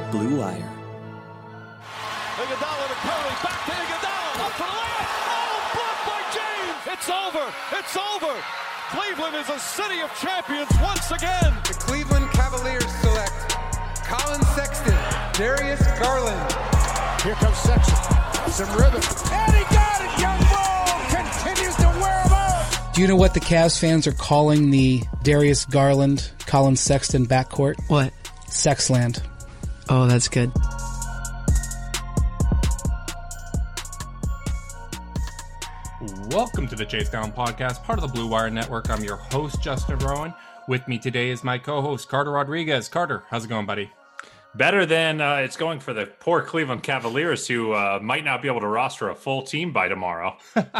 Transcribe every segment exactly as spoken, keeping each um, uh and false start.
Blue Wire. Iguodala to Curry, back to Iguodala, up for the layup. Oh, blocked by James. It's over. It's over. Cleveland is a city of champions once again. The Cleveland Cavaliers select Colin Sexton, Darius Garland. Here comes Sexton. Some rhythm. And he got it. Young Bull continues to wear him out. Do you know what the Cavs fans are calling the Darius Garland, Colin Sexton backcourt? What? Sexland. Oh, that's good. Welcome to the Chase Down Podcast, part of the Blue Wire Network. I'm your host, Justin Rowan. With me today is my co-host, Carter Rodriguez. Carter, how's it going, buddy? Better than uh, it's going for the poor Cleveland Cavaliers, who uh, might not be able to roster a full team by tomorrow.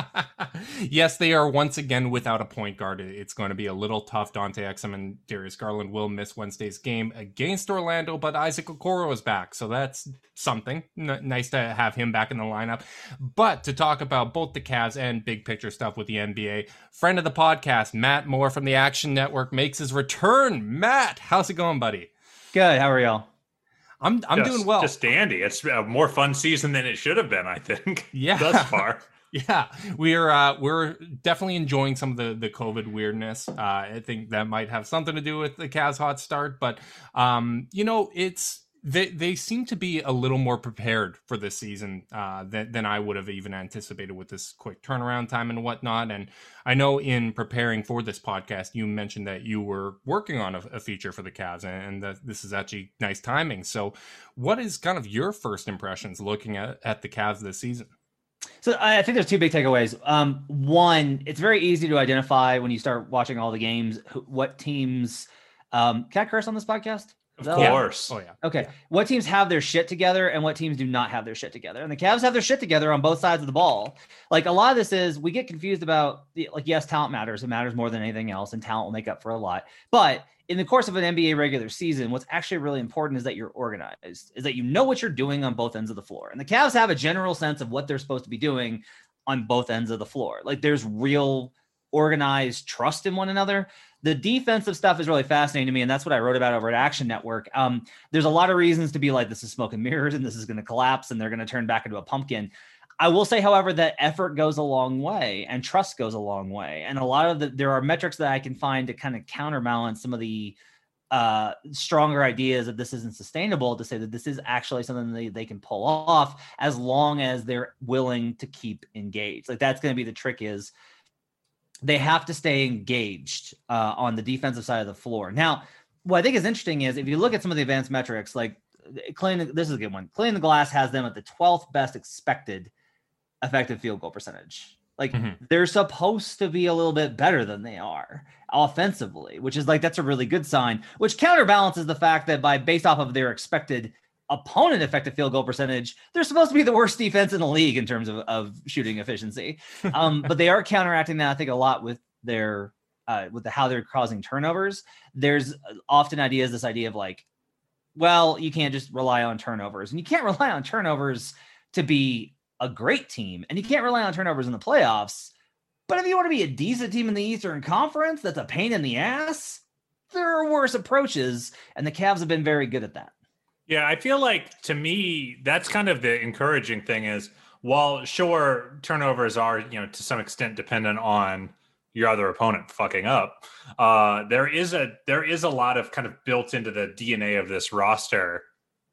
Yes, they are once again without a point guard. It's going to be a little tough. Dante Exum and Darius Garland will miss Wednesday's game against Orlando, but Isaac Okoro is back, so that's something. N- nice to have him back in the lineup. But to talk about both the Cavs and big picture stuff with the N B A, friend of the podcast, Matt Moore from the Action Network, makes his return. Matt, how's it going, buddy? Good. How are y'all? I'm I'm just, doing well. Just dandy. It's a more fun season than it should have been, I think. Yeah, thus far. Yeah, we're uh, we're definitely enjoying some of the, the COVID weirdness. Uh, I think that might have something to do with the Cavs' hot start, but um, you know, it's they they seem to be a little more prepared for this season uh, than than I would have even anticipated with this quick turnaround time and whatnot. And I know in preparing for this podcast, you mentioned that you were working on a, a feature for the Cavs, and that this is actually nice timing. So, what is kind of your first impressions looking at at the Cavs this season? So I think there's two big takeaways. Um, one, it's very easy to identify when you start watching all the games who, what teams. Um, can I curse on this podcast? Of course. Oh yeah. Okay. What teams have their shit together and what teams do not have their shit together. And the Cavs have their shit together on both sides of the ball. Like a lot of this is we get confused about the, like, yes, talent matters. It matters more than anything else, and talent will make up for a lot. But in the course of an N B A regular season, what's actually really important is that you're organized, is that you know what you're doing on both ends of the floor. And the Cavs have a general sense of what they're supposed to be doing on both ends of the floor. Like there's real organized trust in one another. The defensive stuff is really fascinating to me, and that's what I wrote about over at Action Network. Um, there's a lot of reasons to be like, this is smoke and mirrors, and this is going to collapse, and they're going to turn back into a pumpkin. I will say, however, that effort goes a long way, and trust goes a long way. And a lot of the, there are metrics that I can find to kind of counterbalance some of the uh, stronger ideas that this isn't sustainable, to say that this is actually something they, they can pull off as long as they're willing to keep engaged. Like that's going to be the trick is, they have to stay engaged uh, on the defensive side of the floor. Now, what I think is interesting is if you look at some of the advanced metrics, like cleaning, this is a good one. Cleaning the Glass has them at the twelfth best expected effective field goal percentage. Like mm-hmm. they're supposed to be a little bit better than they are offensively, which is like, that's a really good sign, which counterbalances the fact that by based off of their expected opponent effective field goal percentage, they're supposed to be the worst defense in the league in terms of, of shooting efficiency. Um, but they are counteracting that, I think, a lot with their uh, with the how they're causing turnovers. There's often ideas, this idea of like, well, you can't just rely on turnovers, and you can't rely on turnovers to be a great team, and you can't rely on turnovers in the playoffs. But if you want to be a decent team in the Eastern Conference, that's a pain in the ass. There are worse approaches, and the Cavs have been very good at that. Yeah, I feel like, to me, that's kind of the encouraging thing is, while sure, turnovers are, you know, to some extent dependent on your other opponent fucking up, uh, there is a there is a lot of kind of built into the D N A of this roster,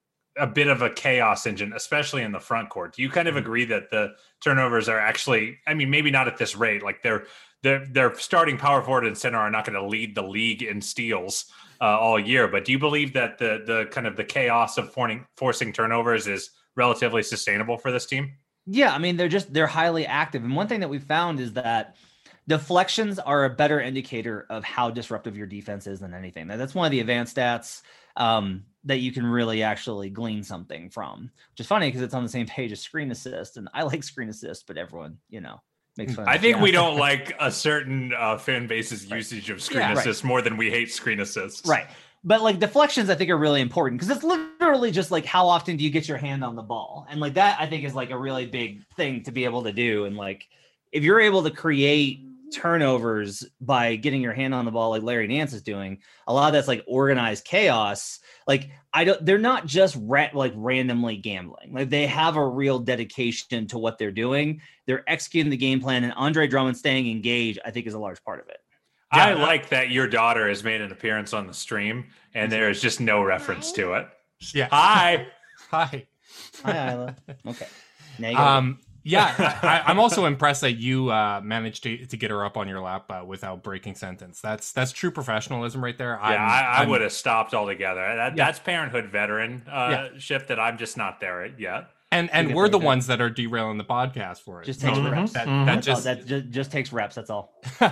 a bit of a chaos engine, especially in the front court. Do you kind of agree that the turnovers are actually, I mean, maybe not at this rate, like they're they're, they're starting power forward and center are not going to lead the league in steals Uh, all year, but do you believe that the the kind of the chaos of forcing, forcing turnovers is relatively sustainable for this team? Yeah, I mean, they're just they're highly active, and one thing that we found is that deflections are a better indicator of how disruptive your defense is than anything. That's one of the advanced stats um, that you can really actually glean something from, which is funny because it's on the same page as screen assist, and I like screen assist, but everyone, you know. Makes fun I think yeah. we don't like a certain uh, fan base's right. usage of screen yeah, assists right. more than we hate screen assists. Right. But like deflections, I think are really important because it's literally just like how often do you get your hand on the ball? And like that, I think is like a really big thing to be able to do. And like, if you're able to create turnovers by getting your hand on the ball like Larry Nance is doing. A lot of that's like organized chaos. Like I don't, they're not just ra- like randomly gambling. Like they have a real dedication to what they're doing. They're executing the game plan, and Andre Drummond staying engaged, I think, is a large part of it. Yeah, I like that your daughter has made an appearance on the stream and there is just no reference to it. Yeah. Hi. Hi. Hi, Isla. Okay. Now you Um, yeah, I, I'm also impressed that you uh, managed to, to get her up on your lap uh, without breaking sentence. That's that's true professionalism right there. Yeah, I'm, I, I I'm- would have stopped altogether. That, Yeah. That's parenthood veteran uh, Yeah. ship that I'm just not there yet. And and get we're the there. ones that are derailing the podcast for it. Just takes So reps. That, Mhm. that That's all. just That just, just takes reps. That's all.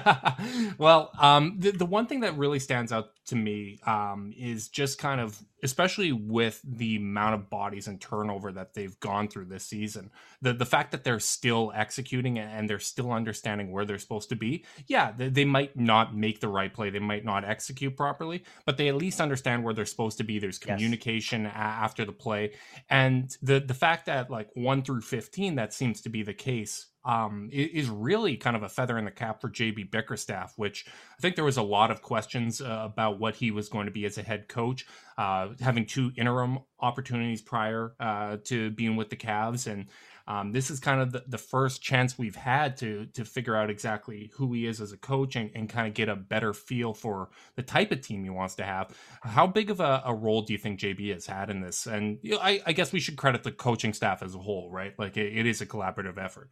well, um, the, the one thing that really stands out to me um, is just kind of, especially with the amount of bodies and turnover that they've gone through this season, the the fact that they're still executing and they're still understanding where they're supposed to be. Yeah, they, they might not make the right play, they might not execute properly, but they at least understand where they're supposed to be. There's Yes. communication a- after the play, and the the fact that like one through fifteen, that seems to be the case. Um, i- is really kind of a feather in the cap for J B Bickerstaff, which I think there was a lot of questions uh, about what he was going to be as a head coach, uh, having two interim opportunities prior uh, to being with the Cavs. And um, this is kind of the, the first chance we've had to to figure out exactly who he is as a coach and, and kind of get a better feel for the type of team he wants to have. How big of a, a role do you think J B has had in this? And you know, I, I guess we should credit the coaching staff as a whole, right? Like it, it is a collaborative effort.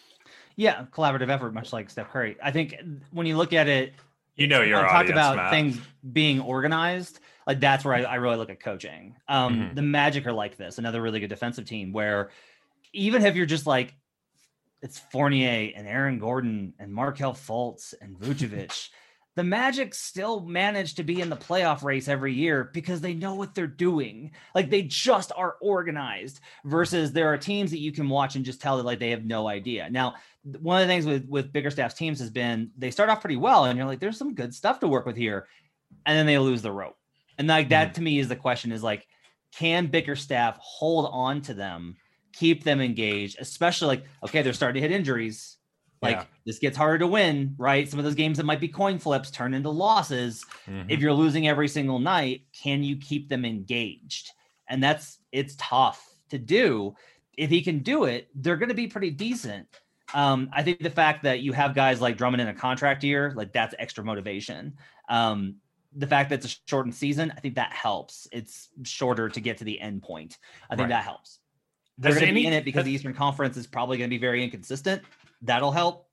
Yeah, collaborative effort, much like Steph Curry. I think when you look at it, You know your I talked audience, about Matt. things being organized. Like that's where I, I really look at coaching. Um, Mhm. The Magic are like this, another really good defensive team where even if you're just like, it's Fournier and Aaron Gordon and Markelle Fultz and Vucevic, the Magic still manage to be in the playoff race every year because they know what they're doing. Like they just are organized versus there are teams that you can watch and just tell that like they have no idea. Now, th- one of the things with, with Bickerstaff's teams has been they start off pretty well and you're like, there's some good stuff to work with here. And then they lose the rope. And like that to me is the question is like, can Bickerstaff hold on to them, keep them engaged, especially like, okay, they're starting to hit injuries. Like Yeah. this gets harder to win, right? Some of those games that might be coin flips turn into losses. Mhm. If you're losing every single night, can you keep them engaged? And that's, it's tough to do. If he can do it, they're going to be pretty decent. Um, I think the fact that you have guys like Drummond in a contract year, like that's extra motivation. Um, the fact that it's a shortened season, I think that helps. It's shorter to get to the end point. I think Right. that helps. They're Does going to be any- in it because the Eastern Conference is probably going to be very inconsistent. That'll help.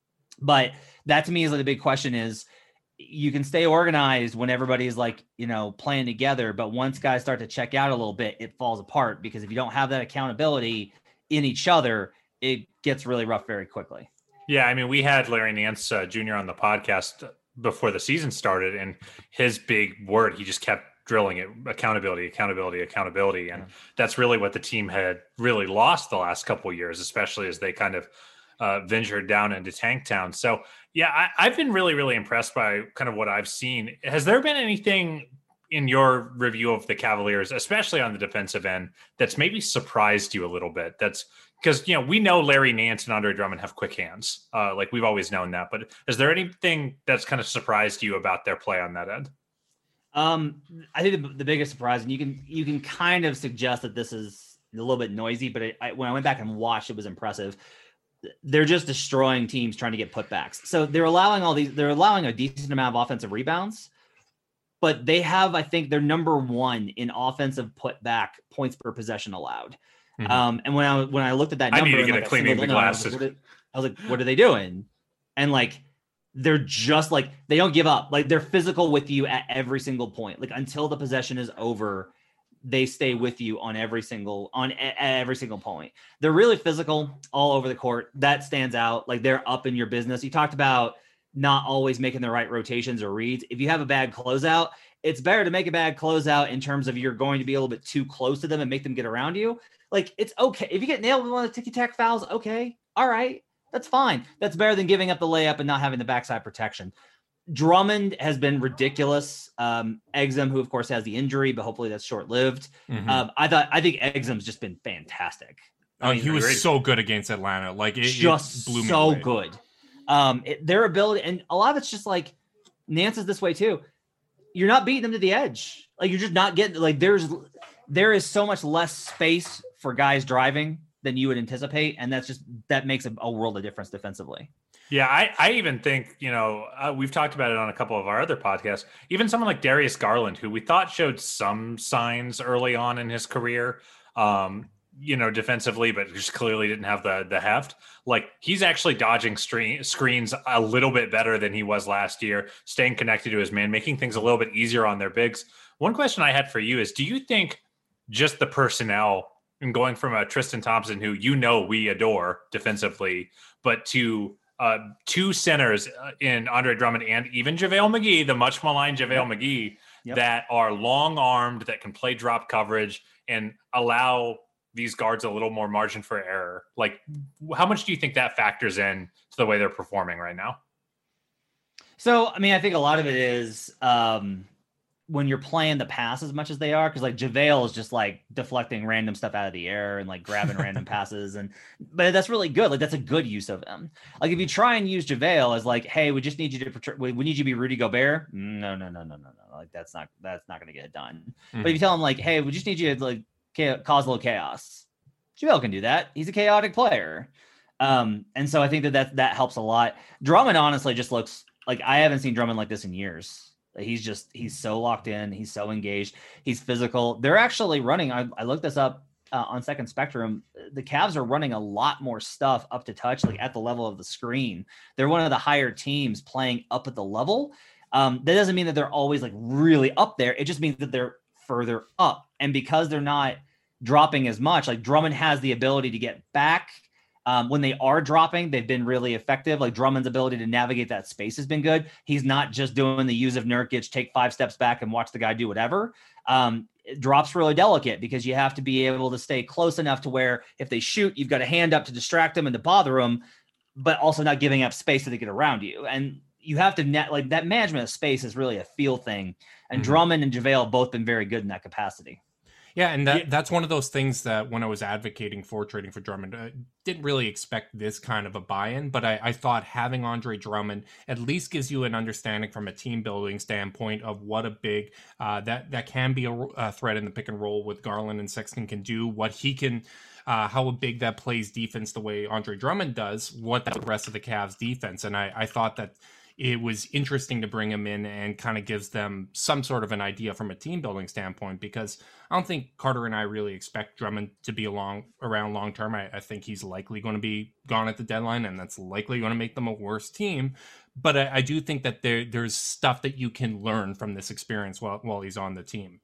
But that to me is like the big question is you can stay organized when everybody's like, you know, playing together. But once guys start to check out a little bit, it falls apart because if you don't have that accountability in each other, it gets really rough very quickly. Yeah, I mean, we had Larry Nance uh, Junior on the podcast before the season started, and his big word, he just kept drilling it: accountability, accountability, accountability. And that's really what the team had really lost the last couple of years, especially as they kind of uh, ventured down into tank town. So, yeah, I, I've been really, really impressed by kind of what I've seen. Has there been anything in your review of the Cavaliers, especially on the defensive end, that's maybe surprised you a little bit? That's because, you know, we know Larry Nance and Andre Drummond have quick hands. Uh, like we've always known that. But is there anything that's kind of surprised you about their play on that end? Um, I think the, the biggest surprise, and you can you can kind of suggest that this is a little bit noisy, but it, I, when I went back and watched, it was impressive. They're just destroying teams trying to get putbacks. So they're allowing all these. They're allowing a decent amount of offensive rebounds, but they have, I think, they're number one in offensive putback points per possession allowed. Mhm. Um, and when I when I looked at that I number, need to and, get like, a I cleaning singled the in on it, I was glasses. like, what are- I was like, what are they doing? And like, they're just like, they don't give up. Like they're physical with you at every single point. Like until the possession is over, they stay with you on every single, on at every single point. They're really physical all over the court. That stands out. Like they're up in your business. You talked about not always making the right rotations or reads. If you have a bad closeout, it's better to make a bad closeout in terms of you're going to be a little bit too close to them and make them get around you. Like it's okay. If you get nailed with one of the ticky-tack fouls, okay. All right. That's fine. That's better than giving up the layup and not having the backside protection. Drummond has been ridiculous. Um, Exum, who of course has the injury, but hopefully that's short-lived. Mhm. Um, I thought, I think Exum's just been fantastic. Oh, I mean, he was great. so good against Atlanta. Like it, just it blew me so away. good. Um, it, their ability, and a lot of it's just like Nance is this way too. You're not beating them to the edge. Like you're just not getting like there's there is so much less space for guys driving than you would anticipate, and that's just that makes a, a world of difference defensively. Yeah, I, I even think, you know, uh, we've talked about it on a couple of our other podcasts. Even someone like Darius Garland, who we thought showed some signs early on in his career, um, you know, defensively, but just clearly didn't have the the heft. Like he's actually dodging screen, screens a little bit better than he was last year, staying connected to his man, making things a little bit easier on their bigs. One question I had for you is, do you think just the personnel and going from a Tristan Thompson, who you know we adore defensively, but to uh, two centers in Andre Drummond and even JaVale McGee, the much maligned JaVale yep. McGee, yep. that are long armed, that can play drop coverage and allow these guards a little more margin for error. Like, how much do you think that factors in to the way they're performing right now? So, I mean, I think a lot of it is um, when you're playing the pass as much as they are, because like JaVale is just like deflecting random stuff out of the air and like grabbing random passes. And, but that's really good. Like that's a good use of them. Like if you try and use JaVale as like, hey, we just need you to, we need you to be Rudy Gobert. No, no, no, no, no, no. Like that's not, that's not going to get it done. Mm-hmm. But if you tell him like, hey, we just need you to like cause a little chaos, JaVale can do that. He's a chaotic player. Um, and so I think that that, that helps a lot. Drummond honestly just looks like, I haven't seen Drummond like this in years. He's just, he's so locked in. He's so engaged. He's physical. They're actually running. I, I looked this up uh, on Second Spectrum. The Cavs are running a lot more stuff up to touch, like at the level of the screen. They're one of the higher teams playing up at the level. Um, that doesn't mean that they're always like really up there. It just means that they're further up. And because they're not dropping as much, like Drummond has the ability to get back. Um, when they are dropping, they've been really effective. Like Drummond's ability to navigate that space has been good. He's not just doing the use of Nurkic, take five steps back and watch the guy do whatever. Um, it drops really delicate because you have to be able to stay close enough to where if they shoot, you've got a hand up to distract them and to bother them, but also not giving up space so they get around you. And you have to net like that management of space is really a feel thing. And mm-hmm. Drummond and JaVale have both been very good in that capacity. Yeah, and that, that's one of those things that when I was advocating for trading for Drummond, I didn't really expect this kind of a buy-in, but I, I thought having Andre Drummond at least gives you an understanding from a team-building standpoint of what a big, uh, that, that can be a, a threat in the pick and roll with Garland and Sexton can do, what he can, uh, how big that plays defense the way Andre Drummond does, what the rest of the Cavs defense. And I, I thought that it was interesting to bring him in and kind of gives them some sort of an idea from a team building standpoint, because I don't think Carter and I really expect Drummond to be along around long term. I, I think he's likely going to be gone at the deadline, and that's likely going to make them a worse team. But I, I do think that there there's stuff that you can learn from this experience while while he's on the team.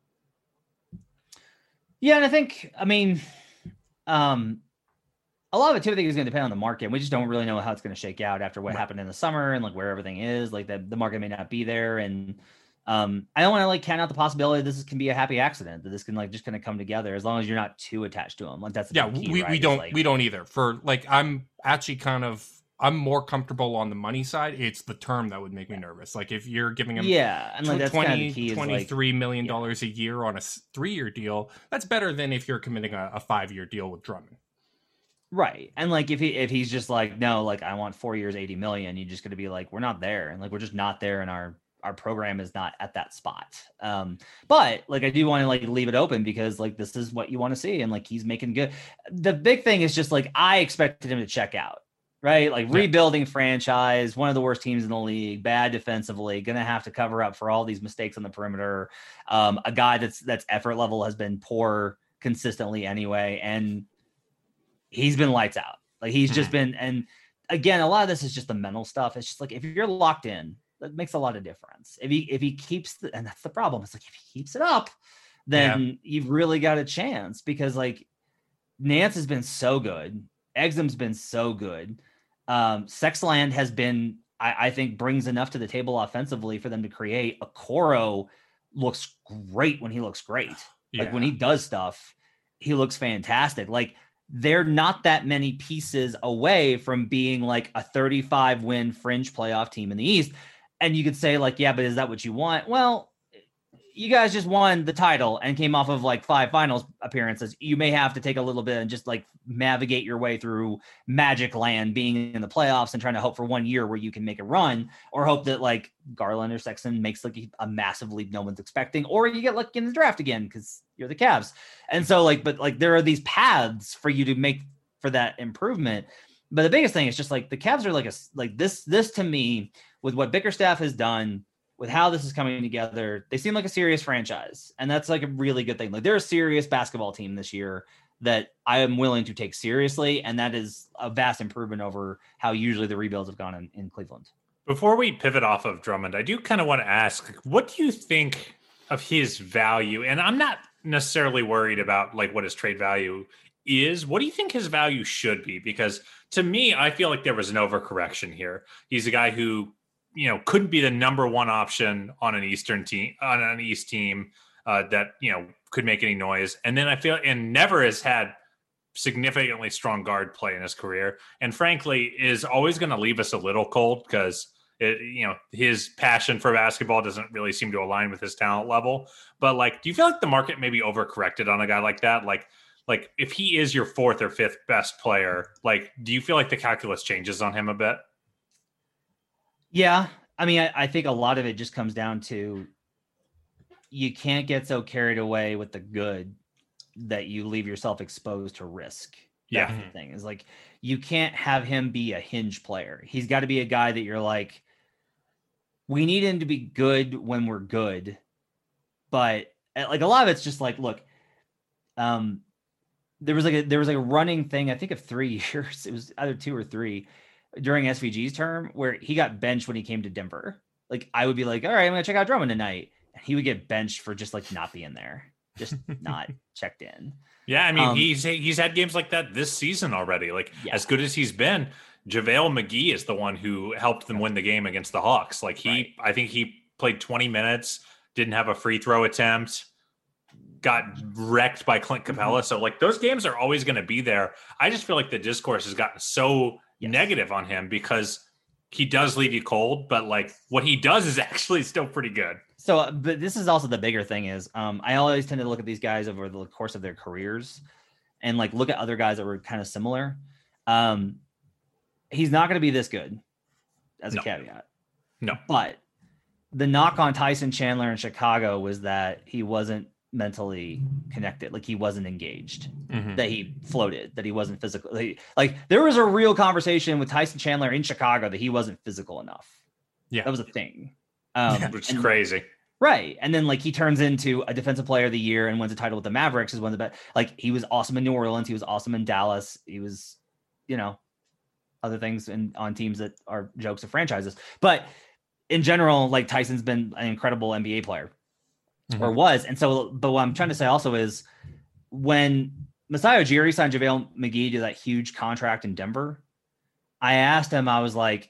Yeah, and I think, I mean, um, a lot of it too, I think is going to depend on the market. We just don't really know how it's going to shake out after what right. happened in the summer and like where everything is. Like the, the market may not be there. And um, I don't want to like count out the possibility this is, can be a happy accident, that this can like just kind of come together as long as you're not too attached to them. Like that's the yeah, key, we, right? we don't like, we don't either. For like, I'm actually kind of I'm more comfortable on the money side. It's the term that would make me nervous. Like if you're giving him yeah, and like that's twenty, kind of the key is twenty-three like, million yeah. dollars a year on a three-year deal, that's better than if you're committing a, a five-year deal with Drummond. Right. And like, if he, if he's just like, no, like I want four years, eighty million, you're just going to be like, we're not there. And like, we're just not there. And our, our program is not at that spot. Um, but like, I do want to like leave it open because like, this is what you want to see. And like, he's making good. The big thing is just like, I expected him to check out, right? Like yeah. rebuilding franchise, one of the worst teams in the league, bad defensively, going to have to cover up for all these mistakes on the perimeter. Um, a guy that's, that's effort level has been poor consistently anyway. And he's been lights out. Like he's just been, and again, a lot of this is just the mental stuff. It's just like, if you're locked in, that makes a lot of difference. If he, if he keeps the, and that's the problem. It's like, if he keeps it up, then yeah. you've really got a chance, because like Nance has been so good. Exum's been so good. Um, Sexland has been, I, I think brings enough to the table offensively for them to create. Okoro looks great when he looks great. Yeah. Like when he does stuff, he looks fantastic. Like, they're not that many pieces away from being like a thirty-five win fringe playoff team in the East. And you could say like, yeah, but is that what you want? Well, you guys just won the title and came off of like five finals appearances. You may have to take a little bit and just like navigate your way through magic land, being in the playoffs and trying to hope for one year where you can make a run, or hope that like Garland or Sexton makes like a massive leap no one's expecting, or you get lucky in the draft again because you're the Cavs. And so like, but like there are these paths for you to make for that improvement. But the biggest thing is just like the Cavs are like a, like this, this to me with what Bickerstaff has done, with how this is coming together, they seem like a serious franchise. And that's like a really good thing. Like they're a serious basketball team this year that I am willing to take seriously. And that is a vast improvement over how usually the rebuilds have gone in, in Cleveland. Before we pivot off of Drummond, I do kind of want to ask, what do you think of his value? And I'm not necessarily worried about like what his trade value is. What do you think his value should be? Because to me, I feel like there was an overcorrection here. He's a guy who, you know, couldn't be the number one option on an Eastern team, on an East team uh, that, you know, could make any noise. And then I feel, and never has had significantly strong guard play in his career. And frankly, is always going to leave us a little cold because, it, you know, his passion for basketball doesn't really seem to align with his talent level. But like, do you feel like the market maybe overcorrected on a guy like that? Like, like if he is your fourth or fifth best player, like, do you feel like the calculus changes on him a bit? Yeah. I mean, I, I think a lot of it just comes down to you can't get so carried away with the good that you leave yourself exposed to risk. That's Yeah. the thing is like, you can't have him be a hinge player. He's got to be a guy that you're like, we need him to be good when we're good. But like a lot of it's just like, look, um, there was like a, there was like a running thing, I think of three years, it was either two or three during S V G's term where he got benched when he came to Denver. Like I would be like, all right, I'm going to check out Drummond tonight. And he would get benched for just like not being there, just not checked in. Yeah. I mean, Um, he's, he's had games like that this season already. Like Yeah. as good as he's been, JaVale McGee is the one who helped them win the game against the Hawks. Like he, Right. I think he played twenty minutes, didn't have a free throw attempt, got wrecked by Clint Capella. So like those games are always going to be there. I just feel like the discourse has gotten so Yes. negative on him because he does leave you cold, but like what he does is actually still pretty good. So, uh, but this is also the bigger thing is um, I always tend to look at these guys over the course of their careers and like look at other guys that were kind of similar. Um, he's not going to be this good as a No. caveat. No. But the knock on Tyson Chandler in Chicago was that he wasn't mentally connected. Like he wasn't engaged, Mhm. that he floated, that he wasn't physically like there was a real conversation with Tyson Chandler in Chicago that he wasn't physical enough. Yeah. That was a thing. Um, Which is and- crazy. Right. And then like he turns into a defensive player of the year and wins a title with the Mavericks is one of the best. Like he was awesome in New Orleans. He was awesome in Dallas. He was, you know, other things in on teams that are jokes of franchises. But in general, like Tyson's been an incredible N B A player or was. And so, but what I'm trying to say also is when Masai Ujiri signed JaVale McGee to that huge contract in Denver, I asked him, I was like,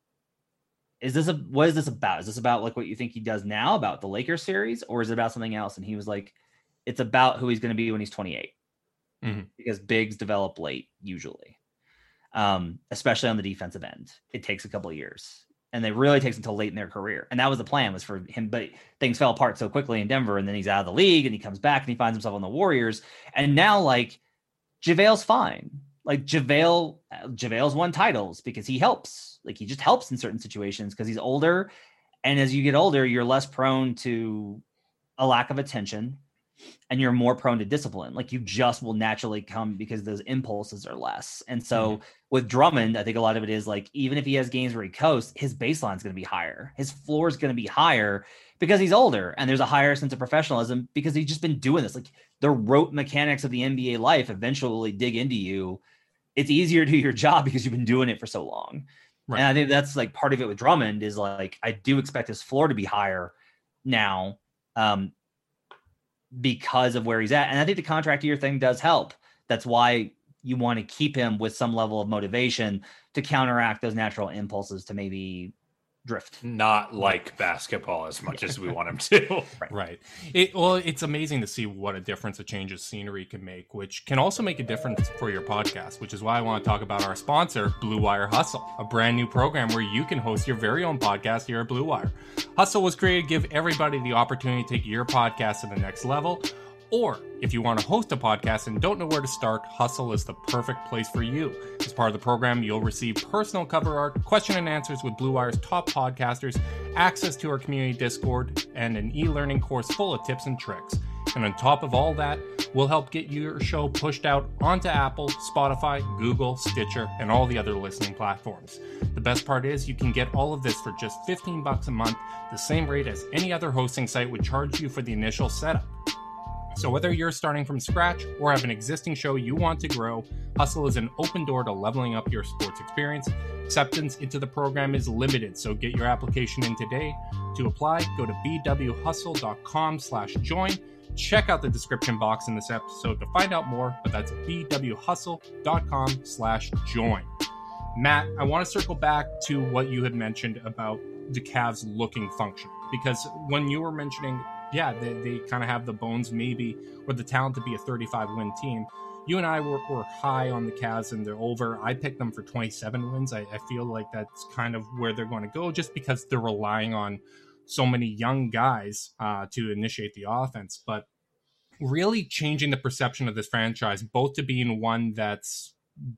is this a, what is this about? Is this about like what you think he does now about the Lakers series, or is it about something else? And he was like, it's about who he's going to be when he's twenty-eight Mhm. because bigs develop late usually. Um, especially on the defensive end, it takes a couple of years and it really takes until late in their career. And that was the plan, was for him, but things fell apart so quickly in Denver, and then he's out of the league and he comes back and he finds himself on the Warriors. And now like JaVale's fine. Like JaVale, JaVale's won titles because he helps. Like he just helps in certain situations because he's older. And as you get older, you're less prone to a lack of attention and you're more prone to discipline. Like you just will naturally come because those impulses are less. And so Mm-hmm. with Drummond, I think a lot of it is like, even if he has games where he coasts, his baseline is going to be higher. His floor is going to be higher because he's older and there's a higher sense of professionalism because he's just been doing this. Like the rote mechanics of the N B A life eventually dig into you. It's easier to do your job because you've been doing it for so long. Right. And I think that's like part of it with Drummond is like, I do expect his floor to be higher now um, because of where he's at. And I think the contract year thing does help. That's why you want to keep him with some level of motivation to counteract those natural impulses to maybe drift. Not like basketball as much as we want him to. Right. right. It, well, it's amazing to see what a difference a change of scenery can make, which can also make a difference for your podcast, which is why I want to talk about our sponsor, Blue Wire Hustle, a brand new program where you can host your very own podcast here at Blue Wire. Hustle was created to give everybody the opportunity to take your podcast to the next level. Or if you want to host a podcast and don't know where to start, Hustle is the perfect place for you. As part of the program, you'll receive personal cover art, question and answers with Blue Wire's top podcasters, access to our community Discord, and an e-learning course full of tips and tricks. And on top of all that, we'll help get your show pushed out onto Apple, Spotify, Google, Stitcher, and all the other listening platforms. The best part is you can get all of this for just fifteen bucks a month, the same rate as any other hosting site would charge you for the initial setup. So whether you're starting from scratch or have an existing show you want to grow, Hustle is an open door to leveling up your sports experience. Acceptance into the program is limited, so get your application in today. To apply, go to b w hustle dot com slash join. Check out the description box in this episode to find out more, but that's b w hustle dot com slash join. Matt, I want to circle back to what you had mentioned about the Cavs looking function, because when you were mentioning yeah, they, they kind of have the bones maybe or the talent to be a thirty-five win team. You and I were, were high on the Cavs and they're over. I picked them for twenty-seven wins. I, I feel like that's kind of where they're going to go just because they're relying on so many young guys uh, to initiate the offense. But really changing the perception of this franchise, both to being one that's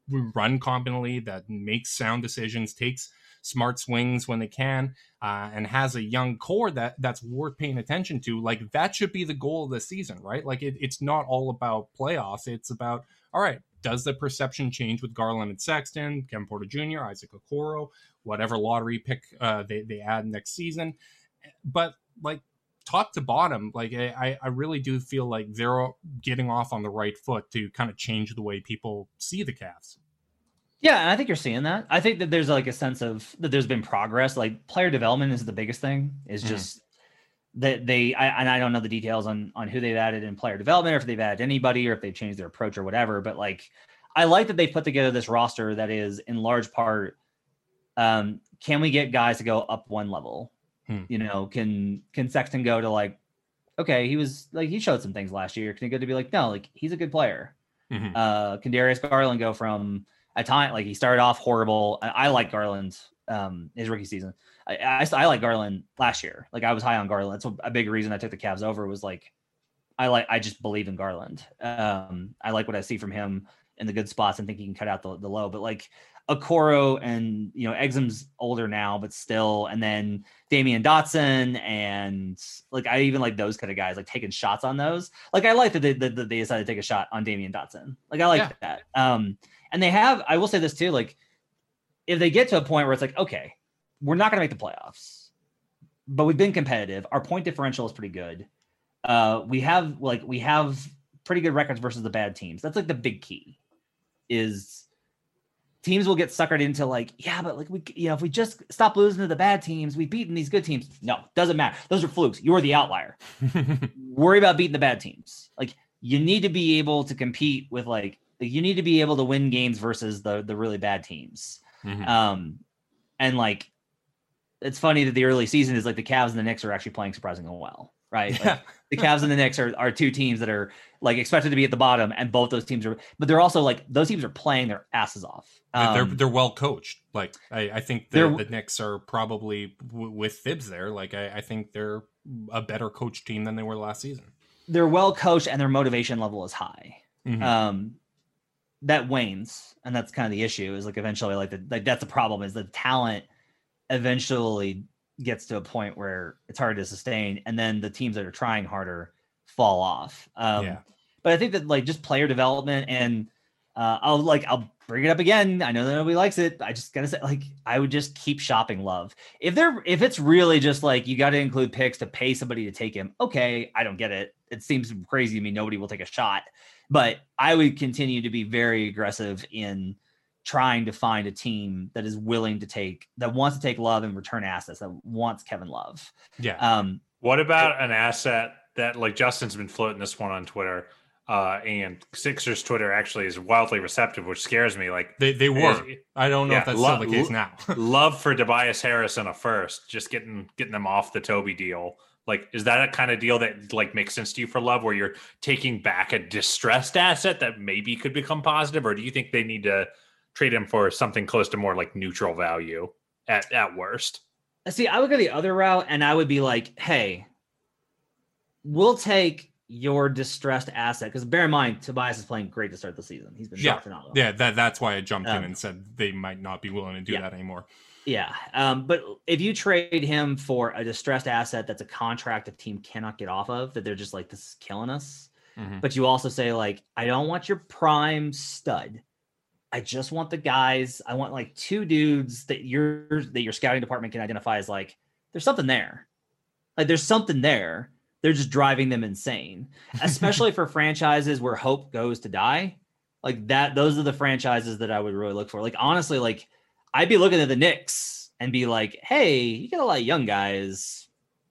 run competently, that makes sound decisions, takes smart swings when they can, uh, and has a young core that that's worth paying attention to. Like, that should be the goal of the season, right? Like, it, it's not all about playoffs. It's about, all right, does the perception change with Garland and Sexton, Kevin Porter Junior, Isaac Okoro, whatever lottery pick uh, they, they add next season? But, like, top to bottom, like, I, I really do feel like they're getting off on the right foot to kind of change the way people see the Cavs. Yeah, and I think you're seeing that. I think that there's like a sense of that there's been progress. Like, player development is the biggest thing. Is just mm. that they, I, and I don't know the details on on who they've added in player development, or if they've added anybody, or if they've changed their approach or whatever. But like, I like that they put together this roster that is in large part, um, can we get guys to go up one level? Hmm. You know, can can Sexton go to like, okay, he was like he showed some things last year. Can he go to be like, no, like he's a good player? Mm-hmm. Uh, can Darius Garland go from a time like he started off horrible? I, I like Garland, um, his rookie season. I, I I like Garland last year. Like, I was high on Garland. That's a big reason I took the Cavs over. Was like, I like I just believe in Garland. Um, I like what I see from him in the good spots and think he can cut out the, the low. But like Okoro and, you know, Exum's older now, but still, and then Damian Dotson, and like I even like those kind of guys, like taking shots on those. Like, I like that they, that they decided to take a shot on Damian Dotson. Like, I like yeah. that. Um, and they have, I will say this too, like, if they get to a point where it's like, okay, we're not going to make the playoffs, but we've been competitive. Our point differential is pretty good. Uh, we have like, we have pretty good records versus the bad teams. That's like the big key is teams will get suckered into like, yeah, but like we, you know, if we just stop losing to the bad teams, we've beaten these good teams. No, doesn't matter. Those are flukes. You're the outlier. Worry about beating the bad teams. Like, you need to be able to compete with like, you need to be able to win games versus the the really bad teams. Mm-hmm. Um, and like, it's funny that the early season is like the Cavs and the Knicks are actually playing surprisingly well, right? Yeah. Like, the Cavs and the Knicks are, are two teams that are like expected to be at the bottom, and both those teams are, but they're also like, those teams are playing their asses off. Um, they're they're well coached. Like, I, I think the, the Knicks are probably w- with Thibs there. Like, I, I think they're a better coach team than they were last season. They're well coached and their motivation level is high. Mm-hmm. Um, that wanes, and that's kind of the issue. Is like eventually, like the like that's the problem. Is the talent eventually gets to a point where it's hard to sustain, and then the teams that are trying harder fall off. Um, yeah. But I think that like just player development, and uh, I'll like I'll bring it up again. I know that nobody likes it. I just gotta say, like, I would just keep shopping Love. If they're if it's really just like you got to include picks to pay somebody to take him, okay, I don't get it. It seems crazy to me. Nobody will take a shot. But I would continue to be very aggressive in trying to find a team that is willing to take, that wants to take Love and return assets, that wants Kevin Love. Yeah. Um, what about an asset that, like, Justin's been floating this one on Twitter, Uh, and Sixers Twitter actually is wildly receptive, which scares me. Like they they were. Is, I don't know yeah, if that's lo- still the case now. Love for Tobias Harris in a first, just getting getting them off the Toby deal. Like, is that a kind of deal that like makes sense to you for Love, where you're taking back a distressed asset that maybe could become positive, or do you think they need to trade him for something close to more like neutral value at at worst? See, I would go the other route, and I would be like, hey, we'll take your distressed asset, because bear in mind, Tobias is playing great to start the season. He's been yeah, phenomenal. Yeah, that, that's why I jumped um, in and said they might not be willing to do yeah. that anymore. Yeah, um, but if you trade him for a distressed asset that's a contract a team cannot get off of, that they're just like, this is killing us. Mm-hmm. But you also say like, I don't want your prime stud. I just want the guys. I want like two dudes that your that your scouting department can identify as like, there's something there. Like there's something there. They're just driving them insane, especially for franchises where hope goes to die. Like that, those are the franchises that I would really look for. Like, honestly, like I'd be looking at the Knicks and be like, hey, you got a lot of young guys.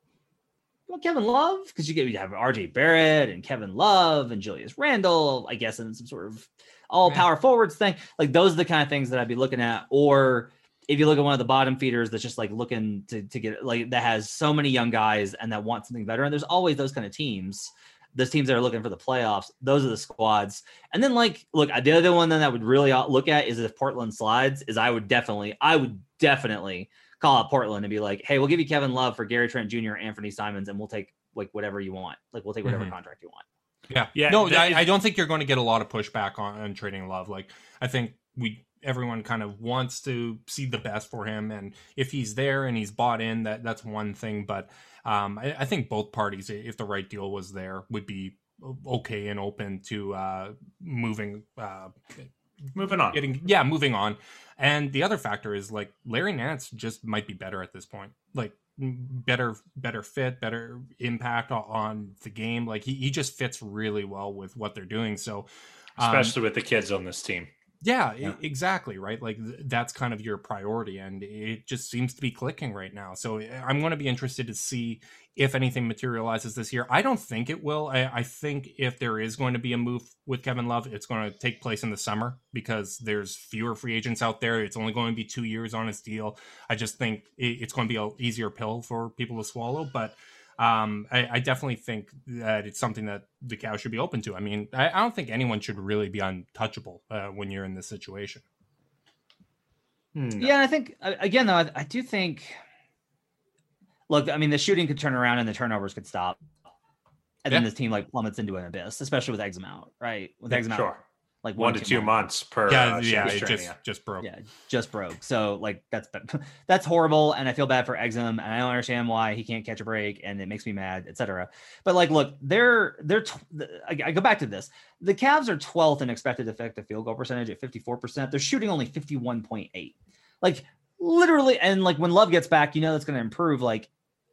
You want Kevin Love? Because you get you have R J Barrett and Kevin Love and Julius Randle, I guess, in some sort of all power yeah. forwards thing. Like those are the kind of things that I'd be looking at. Or if you look at one of the bottom feeders that's just like looking to, to get like that has so many young guys and that want something better. And there's always those kind of teams, those teams that are looking for the playoffs. Those are the squads. And then like, look, the other one then that would really look at is if Portland slides is I would definitely, I would definitely call out Portland and be like, hey, we'll give you Kevin Love for Gary Trent Junior, Anthony Simons, and we'll take like whatever you want. Like we'll take whatever mm-hmm. contract you want. Yeah. Yeah. No, I, I don't think you're going to get a lot of pushback on, on trading Love. Like I think we, everyone kind of wants to see the best for him, and if he's there and he's bought in, that that's one thing. But um, I, I think both parties, if the right deal was there, would be okay and open to uh, moving, uh, moving on. Getting, yeah, moving on. And the other factor is like Larry Nance just might be better at this point. Like better, better fit, better impact on the game. Like he he just fits really well with what they're doing. So, um, especially with the kids on this team. Yeah, yeah. I- exactly. Right. Like th- that's kind of your priority, and it just seems to be clicking right now. So I'm going to be interested to see if anything materializes this year. I don't think it will. I, I think if there is going to be a move with Kevin Love, it's going to take place in the summer because there's fewer free agents out there. It's only going to be two years on his deal. I just think it, it's going to be an easier pill for people to swallow, but Um, I, I definitely think that it's something that the Cavs should be open to. I mean, I, I don't think anyone should really be untouchable uh, when you're in this situation. No. Yeah, and I think again though, I, I do think. Look, I mean, the shooting could turn around and the turnovers could stop, and yeah. then this team like plummets into an abyss, especially with Exum out, right? With yeah, Exum out. Sure. Like one, one to two months, months per yeah uh, yeah it just just broke yeah just broke so like that's that's horrible, and I feel bad for Exum, and I don't understand why he can't catch a break, and it makes me mad, etc. But like look, they're they're tw- I go back to this, the Cavs are twelfth in expected effective field goal percentage at fifty-four percent. They're shooting only fifty-one point eight, like literally. And like when Love gets back, you know that's going to improve. Like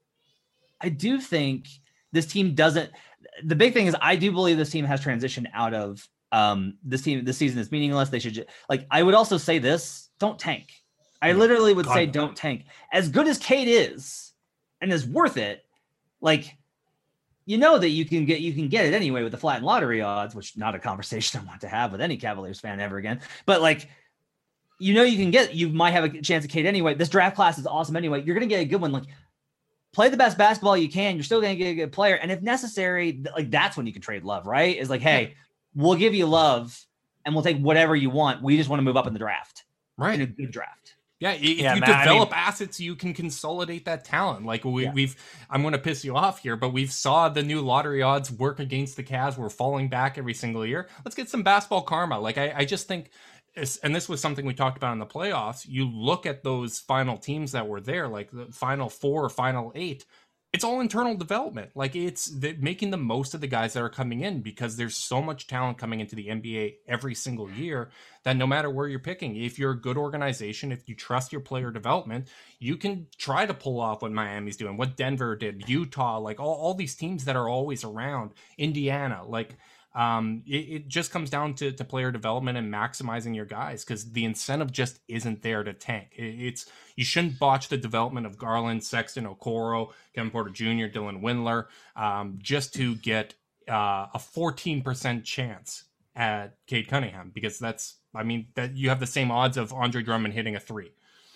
I do think this team doesn't, the big thing is I do believe this team has transitioned out of Um, this team, this season is meaningless. They should just, like, I would also say this, don't tank. I literally would God. say don't tank. As good as Cade is and is worth it, like, you know that you can get, you can get it anyway with the flattened lottery odds, which not a conversation I want to have with any Cavaliers fan ever again. But like, you know, you can get, you might have a chance at Cade anyway. This draft class is awesome anyway. You're going to get a good one. Like, play the best basketball you can. You're still going to get a good player. And if necessary, like, that's when you can trade Love, right? Is like, hey, we'll give you Love and we'll take whatever you want. We just want to move up in the draft. Right. In a good draft. Yeah. If yeah, you man, develop I mean, assets, you can consolidate that talent. Like we, yeah. we've, I'm going to piss you off here, but we've saw the new lottery odds work against the Cavs. We're falling back every single year. Let's get some basketball karma. Like I, I just think, and this was something we talked about in the playoffs. You look at those final teams that were there, like the final four or final eight, it's all internal development. Like it's the, making the most of the guys that are coming in, because there's so much talent coming into the N B A every single year that no matter where you're picking, if you're a good organization, if you trust your player development, you can try to pull off what Miami's doing, what Denver did, Utah, like all, all these teams that are always around, Indiana, like um, it, it just comes down to, to player development and maximizing your guys, because the incentive just isn't there to tank. It, it's you shouldn't botch the development of Garland, Sexton, Okoro, Kevin Porter Junior, Dylan Windler, um, just to get uh, a fourteen percent chance at Cade Cunningham, because that's, I mean, that you have the same odds of Andre Drummond hitting a three.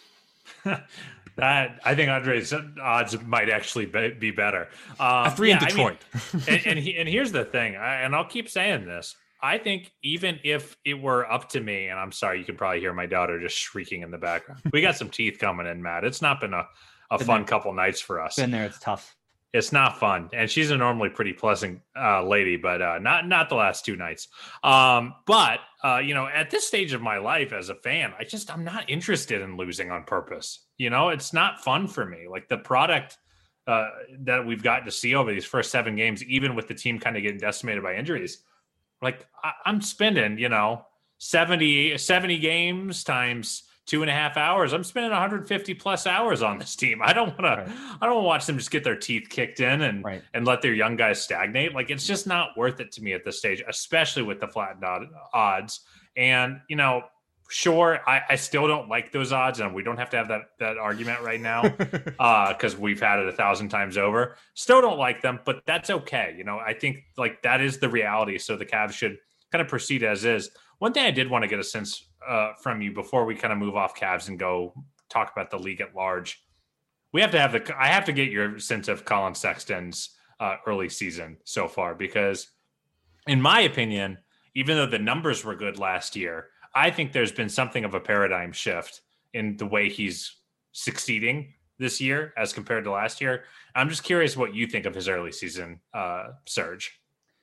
That I think Andre's odds might actually be, be better. Um, a three yeah, in Detroit. I mean, and and, he, and here's the thing, I, and I'll keep saying this. I think even if it were up to me, and I'm sorry, you can probably hear my daughter just shrieking in the background. We got some teeth coming in, Matt. It's not been a, a fun there. couple nights for us. Been there, it's tough. It's not fun, and she's a normally pretty pleasant uh, lady, but uh, not not the last two nights. Um, but uh, you know, at this stage of my life as a fan, I just I'm not interested in losing on purpose. You know, it's not fun for me. Like the product uh, that we've gotten to see over these first seven games, even with the team kind of getting decimated by injuries, like I, I'm spending, you know, seventy, seventy games times two and a half hours. I'm spending one hundred fifty plus hours on this team. I don't want right. to, I don't want to watch them just get their teeth kicked in and, right. and let their young guys stagnate. Like it's just not worth it to me at this stage, especially with the flattened odds. And, you know, sure, I, I still don't like those odds, and we don't have to have that, that argument right now uh, because we've had it a thousand times over. Still don't like them, but that's okay. You know, I think like that is the reality. So the Cavs should kind of proceed as is. One thing I did want to get a sense uh, from you before we kind of move off Cavs and go talk about the league at large. We have to have the, I have to get your sense of Colin Sexton's uh, early season so far, because in my opinion, even though the numbers were good last year, I think there's been something of a paradigm shift in the way he's succeeding this year as compared to last year. I'm just curious what you think of his early season uh, surge.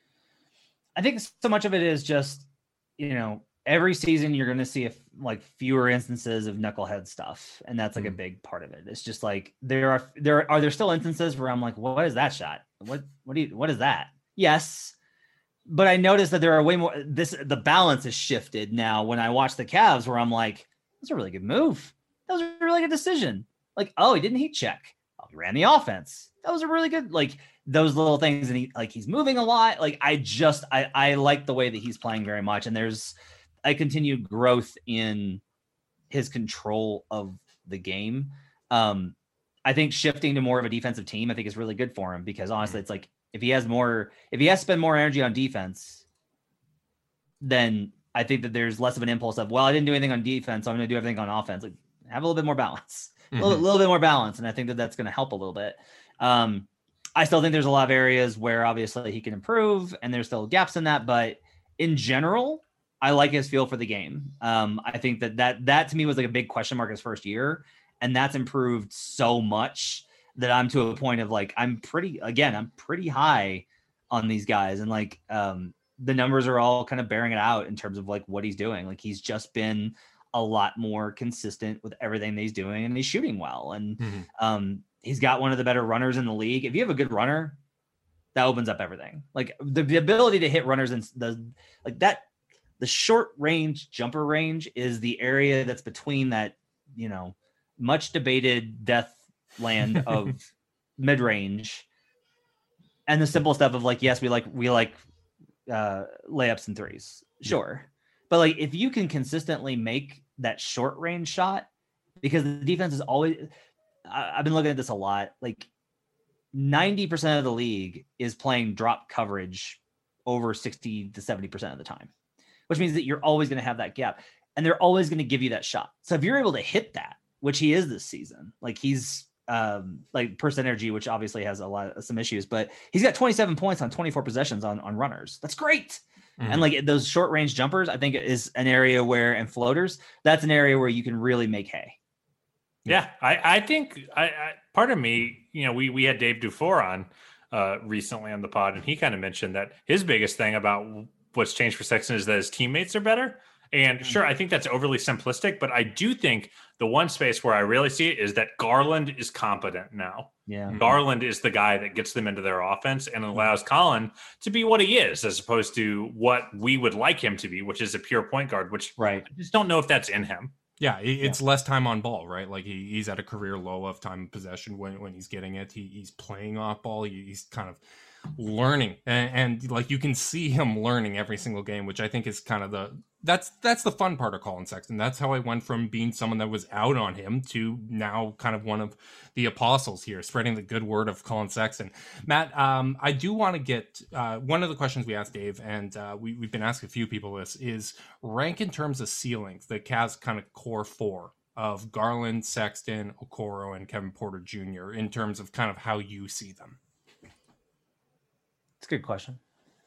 I think so much of it is just, you know, every season you're going to see a, like fewer instances of knucklehead stuff. And that's like mm. a big part of it. It's just like, there are, there are there still instances where I'm like, what is that shot? What, what do you, what is that? Yes. But I noticed that there are way more, this, the balance has shifted now when I watch the Cavs, where I'm like, that's a really good move. That was a really good decision. Like, oh, he didn't heat check. Oh, he ran the offense. That was a really good, like those little things. And he, like, he's moving a lot. Like, I just, I, I like the way that he's playing very much. And there's a continued growth in his control of the game. Um, I think shifting to more of a defensive team, I think is really good for him, because honestly, it's like, if he has more, if he has to spend more energy on defense, then I think that there's less of an impulse of, well, I didn't do anything on defense, so I'm going to do everything on offense. Like, have a little bit more balance, mm-hmm. a little, little bit more balance. And I think that that's going to help a little bit. Um, I still think there's a lot of areas where obviously he can improve, and there's still gaps in that. But in general, I like his feel for the game. Um, I think that, that that to me was like a big question mark his first year. And that's improved so much that I'm to a point of like, I'm pretty, again, I'm pretty high on these guys. And like, um, the numbers are all kind of bearing it out in terms of like what he's doing. Like, he's just been a lot more consistent with everything that he's doing, and he's shooting well. And mm-hmm. um, he's got one of the better runners in the league. If you have a good runner, that opens up everything. Like the, the ability to hit runners and the, like that, the short range jumper range is the area that's between that, you know, much debated death land of mid-range and the simple stuff of like, yes, we like, we like uh, layups and threes. Sure. Yeah. But like, if you can consistently make that short range shot, because the defense is always, I, I've been looking at this a lot, like ninety percent of the league is playing drop coverage over sixty to seventy percent of the time, which means that you're always going to have that gap, and they're always going to give you that shot. So if you're able to hit that, which he is this season, like he's um, like percent energy, which obviously has a lot of some issues, but he's got twenty-seven points on twenty-four possessions on, on runners. That's great. Mm-hmm. And like those short range jumpers, I think is an area where, and floaters, that's an area where you can really make hay. Yeah. I, I think I, I, part of me, you know, we, we had Dave Dufour on uh, recently on the pod, and he kind of mentioned that his biggest thing about what's changed for Sexton is that his teammates are better. And sure, I think that's overly simplistic, but I do think the one space where I really see it is that Garland is competent now. Yeah. Garland is the guy that gets them into their offense and allows Colin to be what he is, as opposed to what we would like him to be, which is a pure point guard, which right. I just don't know if that's in him. Yeah, it's yeah. less time on ball, right? Like he, he's at a career low of time of possession when, when he's getting it. He, he's playing off ball. He, he's kind of learning, and, and like you can see him learning every single game, which I think is kind of the that's that's the fun part of Colin Sexton. That's how I went from being someone that was out on him to now kind of one of the apostles here, spreading the good word of Colin Sexton. Matt, um, I do want to get uh, one of the questions we asked Dave, and uh, we, we've been asking a few people this, is rank in terms of ceilings, the Cavs kind of core four of Garland, Sexton, Okoro, and Kevin Porter Junior in terms of kind of how you see them. It's a good question.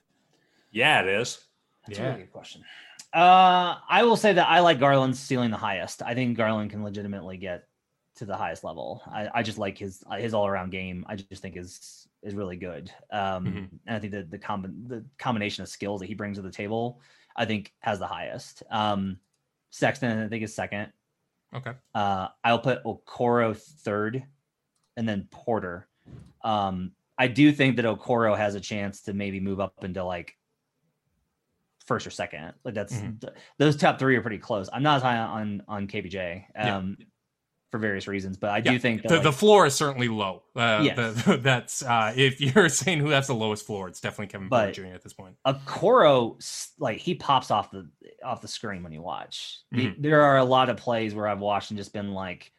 Yeah, it is. That's yeah. a really good question. Uh, I will say that I like Garland's ceiling the highest. I think Garland can legitimately get to the highest level. I, I just like his his all around game. I just think is is really good. Um, Mm-hmm. and I think that the com- the combination of skills that he brings to the table, I think has the highest. Um, Sexton, I think, is second. Okay. Uh, I'll put Okoro third, and then Porter. Um, I do think that Okoro has a chance to maybe move up into like first or second. Like that's Mm-hmm. th- those top three are pretty close. I'm not as high on on K B J um, Yeah. for various reasons, but I Yeah. do think that the, like, the floor is certainly low. Uh, Yes. the, that's uh, if you're saying who has the lowest floor, it's definitely Kevin Porter But- Junior at this point. Okoro, s- like he pops off the off the screen when you watch. The- Mhm. there are a lot of plays where I've watched and just been like,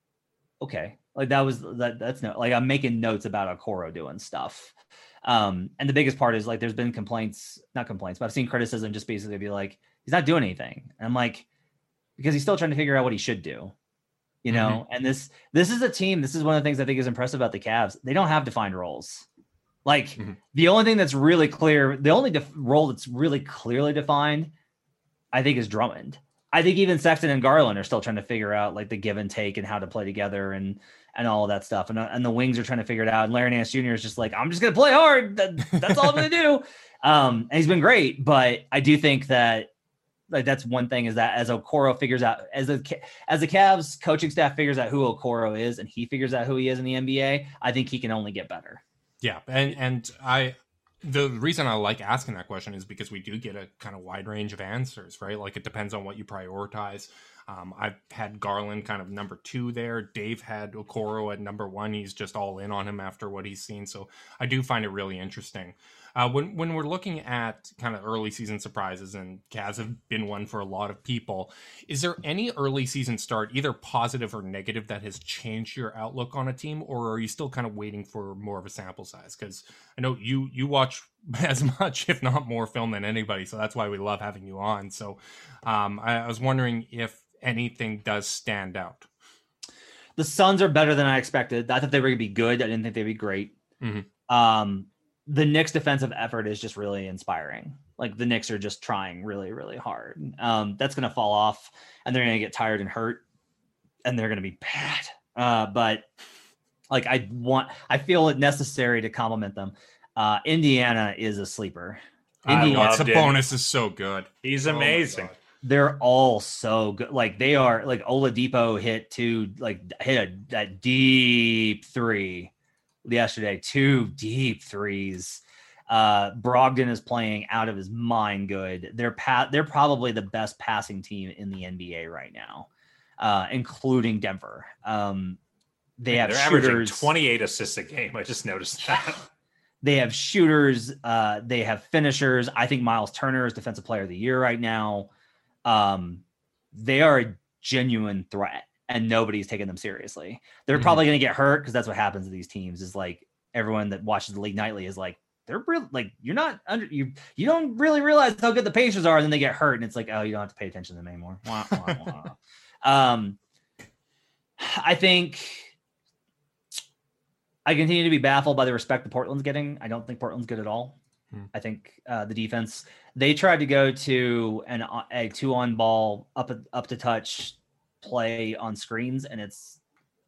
okay, like that was that that's no like I'm making notes about Okoro doing stuff. Um, and the biggest part is like there's been complaints, not complaints, but I've seen criticism just basically be like, he's not doing anything. And I'm like, because he's still trying to figure out what he should do. You know, and this this is a team. This is one of the things I think is impressive about the Cavs. They don't have defined roles. Like Mhm. the only thing that's really clear, the only def- role that's really clearly defined, I think, is Drummond. I think even Sexton and Garland are still trying to figure out like the give and take and how to play together and and all of that stuff. And and the wings are trying to figure it out. And Larry Nance Junior is just like, I'm just gonna play hard. That, that's all I'm gonna do. Um, and he's been great, but I do think that. Like that's one thing is that as Okoro figures out as the as the Cavs coaching staff figures out who Okoro is and he figures out who he is in the N B A, I think he can only get better. Yeah, and and I the reason I like asking that question is because we do get a kind of wide range of answers, right? Like it depends on what you prioritize. Um, I've had Garland kind of number two there. Dave had Okoro at number one. He's just all in on him after what he's seen. So I do find it really interesting. Uh, when when we're looking at kind of early season surprises, and Cavs have been one for a lot of people, is there any early season start, either positive or negative, that has changed your outlook on a team, or are you still kind of waiting for more of a sample size? Because I know you you watch as much, if not more, film than anybody, so that's why we love having you on. So um, I, I was wondering if anything does stand out. The Suns are better than I expected. I thought they were going to be good. I didn't think they'd be great. Mm-hmm. Um, the Knicks defensive effort is just really inspiring. Like the Knicks are just trying really, really hard. Um, that's going to fall off and they're going to get tired and hurt and they're going to be bad. Uh, but like, I want, I feel it necessary to compliment them. Uh, Indiana is a sleeper. I Indiana, loved it. Sabonis is so good. He's Oh my amazing. God. they're all so good. Like they are like Oladipo hit two, like hit a that deep three yesterday, two deep threes. Uh, Brogdon is playing out of his mind good. They're pa- they're probably the best passing team in the N B A right now, uh, including Denver. Um, they have They're averaging shooters. twenty-eight assists a game. I just noticed that. They have shooters. Uh, they have finishers. I think Miles Turner is Defensive Player of the Year right now. Um, they are a genuine threat, and nobody's taking them seriously. They're Mhm. probably going to get hurt because that's what happens to these teams. Is like everyone that watches the league nightly is like, they're real. Like you're not under you. You don't really realize how good the Pacers are, and then they get hurt, and it's like, oh, you don't have to pay attention to them anymore. Wah, wah, wah. um, I think. I continue to be baffled by the respect that Portland's getting. I don't think Portland's good at all. Hmm. I think uh, the defense, they tried to go to an a two on ball up up to touch play on screens, and it's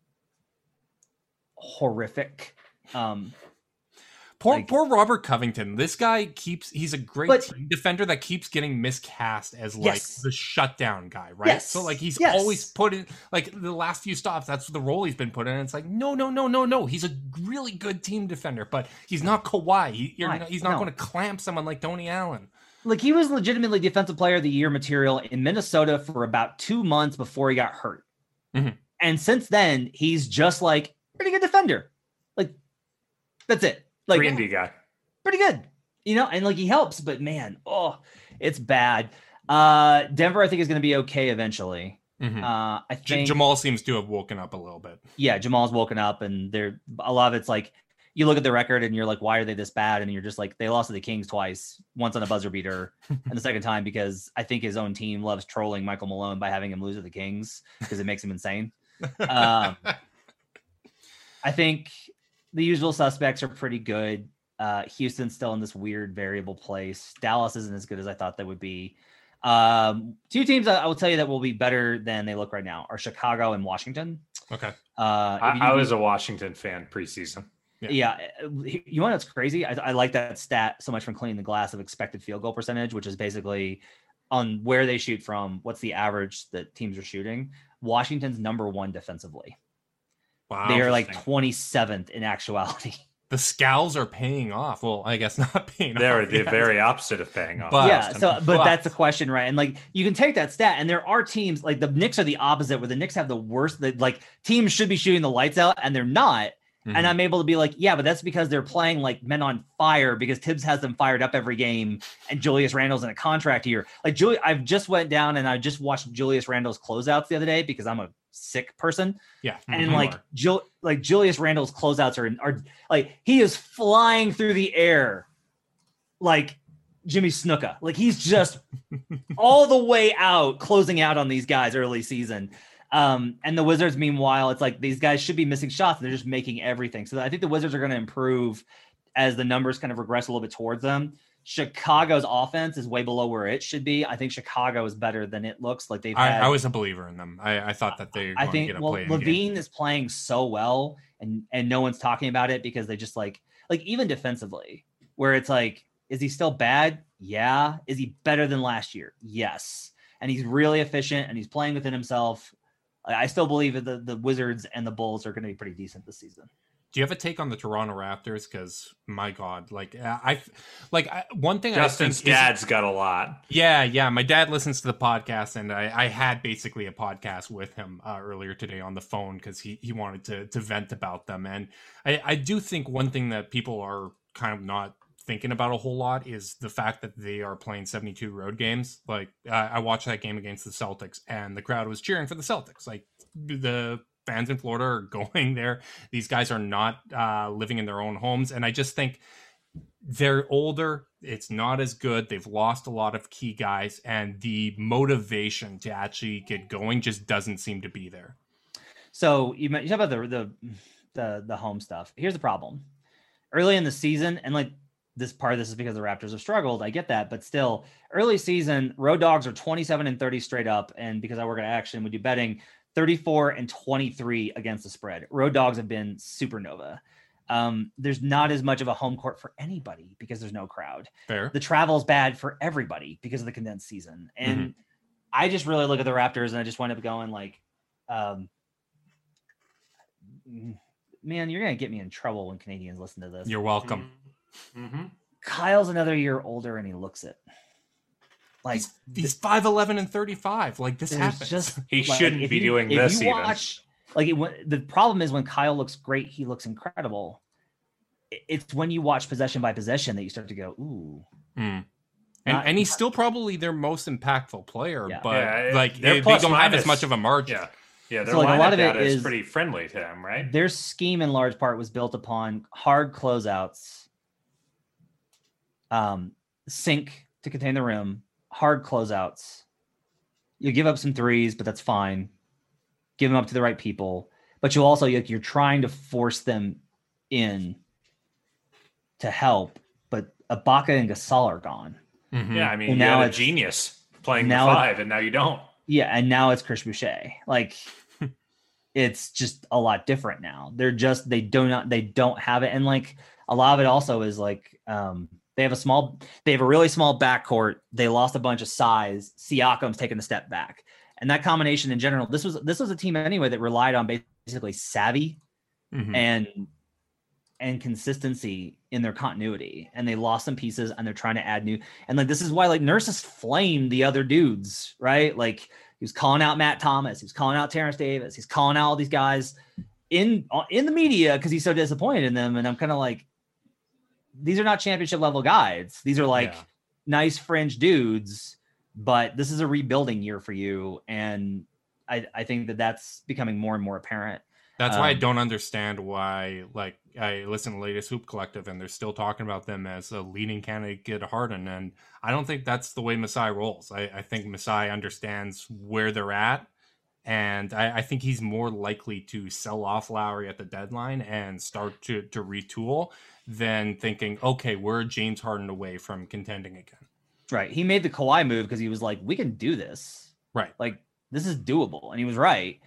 horrific. Um, Poor, Like- poor Robert Covington. This guy keeps, he's a great But- team defender that keeps getting miscast as like Yes. the shutdown guy, right? Yes. So like he's Yes. always put in, like the last few stops, that's the role he's been put in. And it's like, no, no, no, no, no. He's a really good team defender, but he's not Kawhi. He, you're Right. not, he's not No. going to clamp someone like Tony Allen. like he was legitimately Defensive Player of the Year material in Minnesota for about two months before he got hurt. Mhm. And since then, he's just like pretty good defender. Like that's it. Like Three and D guy. pretty good, you know, and like he helps, but man, oh, it's bad. Uh, Denver, I think, is going to be okay eventually. Mm-hmm. Uh, I think J- Jamal seems to have woken up a little bit. Yeah, Jamal's woken up, and they're a lot of it's like you look at the record and you're like, why are they this bad? And you're just like, they lost to the Kings twice, once on a buzzer beater, and the second time because I think his own team loves trolling Michael Malone by having him lose to the Kings because it makes him insane. Um, I think the usual suspects are pretty good. Uh, Houston's still in this weird variable place. Dallas isn't as good as I thought they would be. Um, two teams I, I will tell you that will be better than they look right now are Chicago and Washington. Okay. Uh, I, you, I was a Washington fan preseason. Yeah. yeah. You want what's crazy? I, I like that stat so much from Cleaning the Glass of expected field goal percentage, which is basically on where they shoot from, what's the average that teams are shooting. Washington's number one defensively. Wow. They are like twenty-seventh in actuality. The scowls are paying off. Well, I guess not paying They're off. the yet. very opposite of paying off. But, yeah, so but, but that's the question, right? And like you can take that stat, and there are teams like the Knicks are the opposite, where the Knicks have the worst. That like teams should be shooting the lights out, and they're not. Mm-hmm. And I'm able to be like, yeah, but that's because they're playing like men on fire because Tibbs has them fired up every game, and Julius Randle's in a contract year. Like Julius, I've just went down and I just watched Julius Randle's closeouts the other day because I'm a sick person. Yeah, and mm-hmm. like Jul- like Julius Randle's closeouts are are like he is flying through the air, like Jimmy Snuka. Like he's just all the way out, closing out on these guys early season. Um, and the Wizards, meanwhile, it's like these guys should be missing shots and they're just making everything. So I think the Wizards are going to improve as the numbers kind of regress a little bit towards them. Chicago's offense is way below where it should be. I think Chicago is better than it looks like they've had. I, I was a believer in them. I, I thought that they. I think get a well, play Levine game. is playing so well, and and no one's talking about it because they just like like even defensively, where it's like, is he still bad? Yeah. Is he better than last year? Yes. And he's really efficient and he's playing within himself. I still believe that the, the Wizards and the Bulls are going to be pretty decent this season. Do you have a take on the Toronto Raptors? Because my God, like I, like I, one thing Justin's I think dad's is, got a lot. Yeah, yeah. My dad listens to the podcast, and I, I had basically a podcast with him uh, earlier today on the phone because he he wanted to to vent about them. And I, I do think one thing that people are kind of not thinking about a whole lot is the fact that they are playing seventy-two road games. Like uh, I watched that game against the Celtics, and the crowd was cheering for the Celtics. Like the fans in Florida are going there. These guys are not uh, living in their own homes. And I just think they're older. It's not as good. They've lost a lot of key guys, and the motivation to actually get going just doesn't seem to be there. So you, you talk about the, the, the, the home stuff. Here's the problem. Early in the season, and like this part of this is because the Raptors have struggled. I get that, but still early season road dogs are twenty-seven and thirty straight up. And because I work at Action, we do betting, thirty-four and twenty-three against the spread. Road dogs have been supernova. Um, there's not as much of a home court for anybody because there's no crowd. Fair. The travel's bad for everybody because of the condensed season. And mm-hmm. I just really look at the Raptors and I just wind up going like, um, man, you're going to get me in trouble when Canadians listen to this. You're welcome. Mm-hmm. Kyle's another year older and he looks it. Like he's, he's five eleven and thirty-five. Like this happens. Just, he like, shouldn't be you, doing if this you even. Watch, like it, the problem is when Kyle looks great, he looks incredible. It's when you watch possession by possession that you start to go, ooh. Mm. And Not, and he's still probably their most impactful player, yeah. but yeah, like they, they, they don't minus, have as much of a margin. Yeah, yeah. Their so like a lot of it is, is pretty friendly to him, right? Their scheme in large part was built upon hard closeouts, um, sink to contain the rim, hard closeouts. You give up some threes, but that's fine. Give them up to the right people, but you also you're trying to force them in to help. But Ibaka and Gasol are gone. Mm-hmm. Yeah, I mean, and you now had a it's, genius playing now the five, and now you don't. Yeah, and now it's Chris Boucher. Like, it's just a lot different now. They're just they do not they don't have it, and like a lot of it also is like um, they have a small they have a really small backcourt. They lost a bunch of size. Siakam's taking a step back, and that combination in general. This was this was a team anyway that relied on basically savvy mm-hmm. and. and consistency in their continuity, and they lost some pieces and they're trying to add new. And like, this is why like Nurses flamed the other dudes, right? Like he was calling out Matt Thomas. He was calling out Terrence Davis. He's calling out all these guys in, in the media. Cause he's so disappointed in them. And I'm kind of like, these are not championship level guys. These are like Yeah. nice fringe dudes, but this is a rebuilding year for you. And I, I think that that's becoming more and more apparent. That's why I Um, don't understand why, like, I listen to the latest Hoop Collective and they're still talking about them as a leading candidate to get Harden. And I don't think that's the way Masai rolls. I, I think Masai understands where they're at. And I, I think he's more likely to sell off Lowry at the deadline and start to, to retool than thinking, okay, we're James Harden away from contending again. Right. He made the Kawhi move because he was like, we can do this. Right. Like, this is doable. And he was right.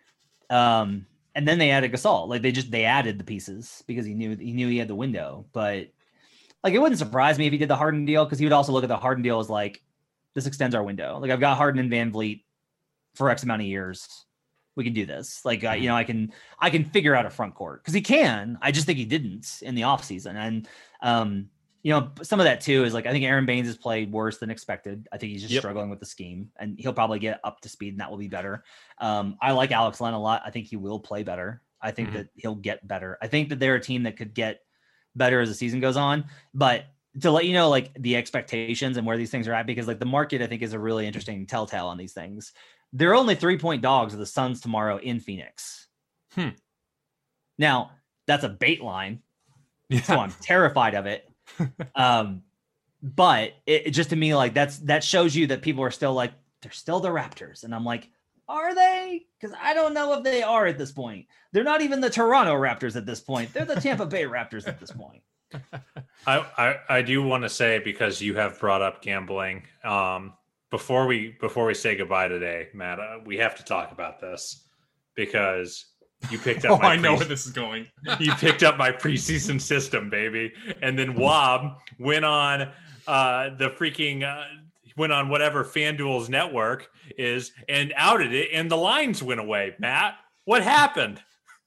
Um, and then they added Gasol. Like, they just, they added the pieces because he knew, he knew he had the window. But, like, it wouldn't surprise me if he did the Harden deal, because he would also look at the Harden deal as like, this extends our window. Like, I've got Harden and Van Vliet for X amount of years. We can do this. Like, uh, you know, I can, I can figure out a front court, because he can. I just think he didn't in the offseason. And, um, you know, some of that too is like, I think Aaron Baines has played worse than expected. I think he's just Yep. struggling with the scheme, and he'll probably get up to speed and that will be better. Um, I like Alex Len a lot. I think he will play better. I think Mhm. that he'll get better. I think that they're a team that could get better as the season goes on, but to let you know, like, the expectations and where these things are at, because like the market, I think, is a really interesting telltale on these things. They're only three point dogs of the Suns tomorrow in Phoenix. Hmm. Now that's a bait line. Yeah. So I'm terrified of it. um, but it, it just to me, like, that's, that shows you that people are still like, they're still the Raptors. And I'm like, are they? Because I don't know if they are at this point. They're not even the Toronto Raptors at this point. They're the Tampa Bay Raptors at this point. I, I, I do want to say, because you have brought up gambling, um, before we before we say goodbye today, Matt, uh, we have to talk about this, because you picked up. Oh, my I know pre- where this is going. you picked up my preseason system, baby, and then Wob went on uh, the freaking uh, went on whatever FanDuel's network is and outed it, and the lines went away. Matt, what happened?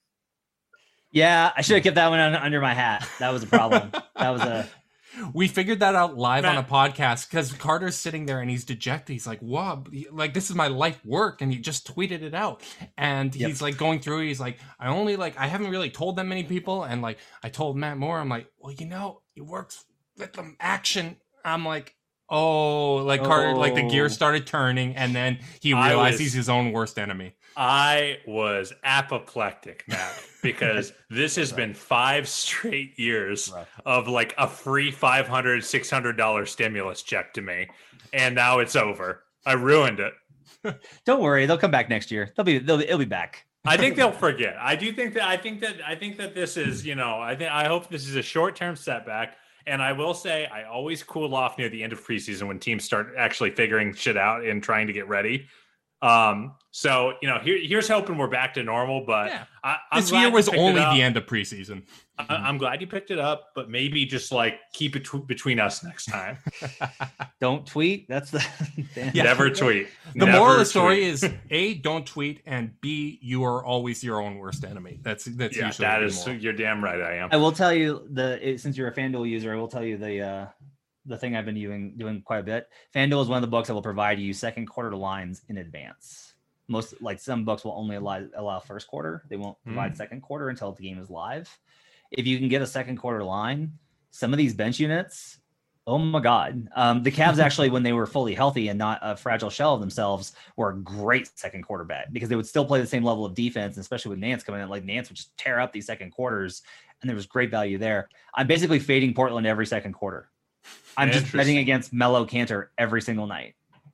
Yeah, I should have kept that one un- under my hat. That was a problem. That was a We figured that out live Matt. on a podcast, because Carter's sitting there and he's dejected. He's like, "Wow, like, this is my life work," and he just tweeted it out. And Yep. he's like going through. He's like, "I only like I haven't really told that many people." And like I told Matt Moore, I'm like, "Well, you know, it works with the action." I'm like, "Oh," like Carter, like the Oh. gears started turning, and then he I realized was- he's his own worst enemy. I was apoplectic, Matt, because this has been five straight years Rough. of like a free five hundred dollars, six hundred dollars stimulus check to me. And now it's over. I ruined it. Don't worry, they'll come back next year. They'll be they'll be, it'll be back. I think they'll forget. I do think that I think that I think that this is, you know, I think I hope this is a short-term setback. And I will say, I always cool off near the end of preseason when teams start actually figuring shit out and trying to get ready. Um, so you know, here, here's hoping we're back to normal. But Yeah. I, I'm This glad year you was picked it only up. the end of preseason. I, I'm glad you picked it up, but maybe just like keep it tw- between us next time. Don't tweet. That's the Yeah. Never tweet. The Never moral of the story tweet. is: A, don't tweet, and B, you are always your own worst enemy. That's that's Yeah, usually that the is. moral. You're damn right. I am. I will tell you the it, since you're a FanDuel user, I will tell you the uh, the thing I've been doing doing quite a bit. FanDuel is one of the books that will provide you second quarter lines in advance. Most like some books will only allow allow first quarter. They won't provide second quarter until the game is live. If you can get a second quarter line, some of these bench units, oh my god, um, the Cavs actually, when they were fully healthy and not a fragile shell of themselves, were a great second quarter bet because they would still play the same level of defense, and especially with Nance coming in. Like Nance would just tear up these second quarters, and there was great value there. I'm basically fading Portland every second quarter. I'm just betting Interesting. against Melo Cantor every single night.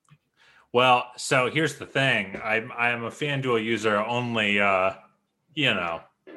Well, so here's the thing. I'm I'm a FanDuel user only, uh, you know,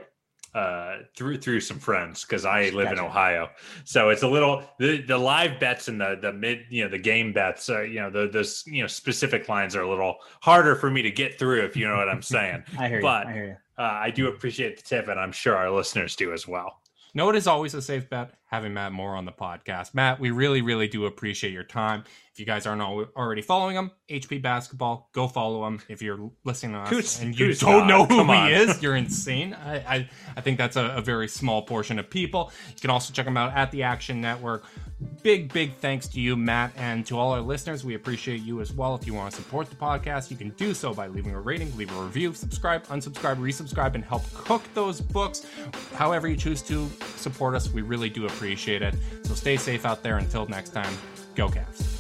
uh, through through some friends because I live in Gotcha. Ohio. So it's a little the, the live bets and the the mid you know the game bets. Uh, you know the those you know specific lines are a little harder for me to get through if you know what I'm saying. I hear you. But I hear you. uh, I do appreciate the tip, and I'm sure our listeners do as well. No, it is always a safe bet having Matt Moore on the podcast. Matt, we really, really do appreciate your time. If you guys aren't al- already following him, H P Basketball, go follow him. If you're listening to us Who's- and you who's don't not? know who Come he on. is, you're insane. I, I, I think that's a, a very small portion of people. You can also check him out at the Action Network. Big, big thanks to you, Matt, and to all our listeners. We appreciate you as well. If you want to support the podcast, you can do so by leaving a rating, leave a review, subscribe, unsubscribe, resubscribe, and help cook those books. However you choose to support us, we really do appreciate it. So stay safe out there. Until next time, go Cavs.